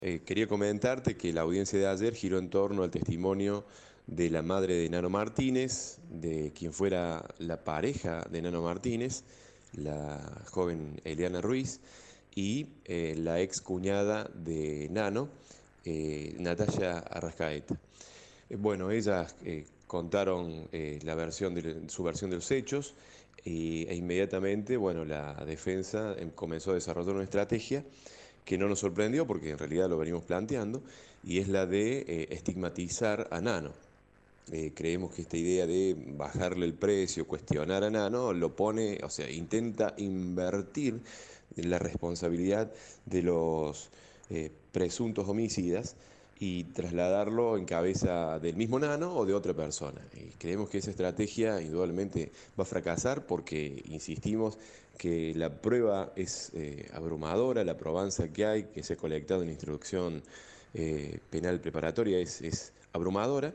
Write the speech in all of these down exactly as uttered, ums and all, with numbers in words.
Eh, quería comentarte que la audiencia de ayer giró en torno al testimonio de la madre de Nano Martínez, de quien fuera la pareja de Nano Martínez, la joven Eliana Ruiz, y eh, la ex cuñada de Nano, eh, Natalia Arrascaeta. Eh, bueno, ellas eh, contaron eh, la versión de, su versión de los hechos y- e inmediatamente, bueno, la defensa em, comenzó a desarrollar una estrategia que no nos sorprendió porque en realidad lo venimos planteando, y es la de eh, estigmatizar a Nano. Eh, creemos que esta idea de bajarle el precio, cuestionar a Nano, lo pone, o sea, intenta invertir la responsabilidad de los eh, presuntos homicidas y trasladarlo en cabeza del mismo Nano o de otra persona. Y creemos que esa estrategia indudablemente va a fracasar porque insistimos que la prueba es eh, abrumadora, la probanza que hay, que se ha colectado en la instrucción eh, penal preparatoria es, es abrumadora.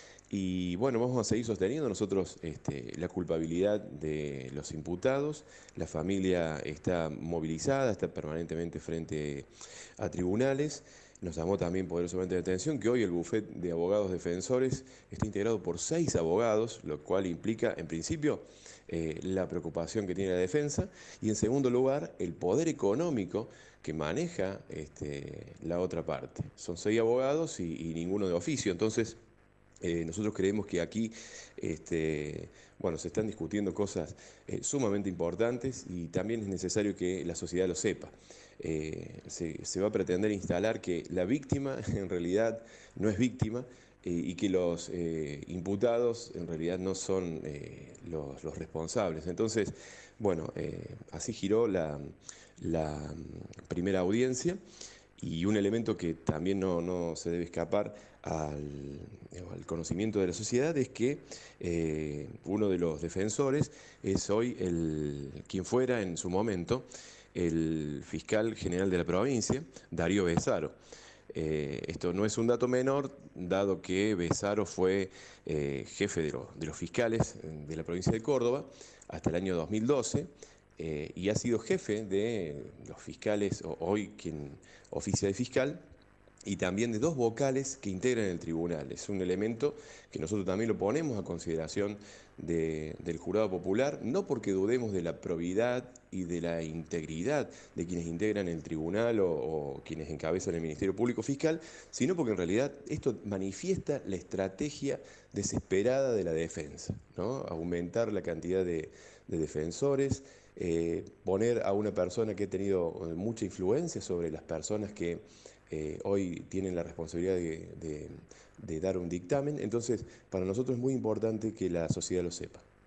Y bueno, vamos a seguir sosteniendo nosotros este, la culpabilidad de los imputados. La familia está movilizada, está permanentemente frente a tribunales. Nos llamó también poderosamente la atención que hoy el bufete de abogados defensores está integrado por seis abogados, lo cual implica, en principio, eh, la preocupación que tiene la defensa y, en segundo lugar, el poder económico que maneja este, la otra parte. Son seis abogados y, y ninguno de oficio. Entonces, eh, nosotros creemos que aquí este, bueno, se están discutiendo cosas eh, sumamente importantes y también es necesario que la sociedad lo sepa. Eh, se, se va a pretender instalar que la víctima en realidad no es víctima eh, y que los eh, imputados en realidad no son eh, los, los responsables. Entonces, bueno, eh, así giró la, la mm, primera audiencia. Y un elemento que también no, no se debe escapar al, al conocimiento de la sociedad es que eh, uno de los defensores es hoy el, quien fuera en su momento el fiscal general de la provincia, Darío Besaro. Eh, esto no es un dato menor, dado que Besaro fue eh, jefe de, lo- de los fiscales de la provincia de Córdoba hasta el año dos mil doce eh, y ha sido jefe de los fiscales, o- hoy quien oficia de fiscal, y también de dos vocales que integran el tribunal. Es un elemento que nosotros también lo ponemos a consideración de- del jurado popular, no porque dudemos de la probidad y de la integridad de quienes integran el tribunal o, o quienes encabezan el Ministerio Público Fiscal, sino porque en realidad esto manifiesta la estrategia desesperada de la defensa, ¿no? Aumentar la cantidad de, de defensores, eh, poner a una persona que ha tenido eh, mucha influencia sobre las personas que eh, hoy tienen la responsabilidad de, de- de dar un dictamen. Entonces, para nosotros es muy importante que la sociedad lo sepa.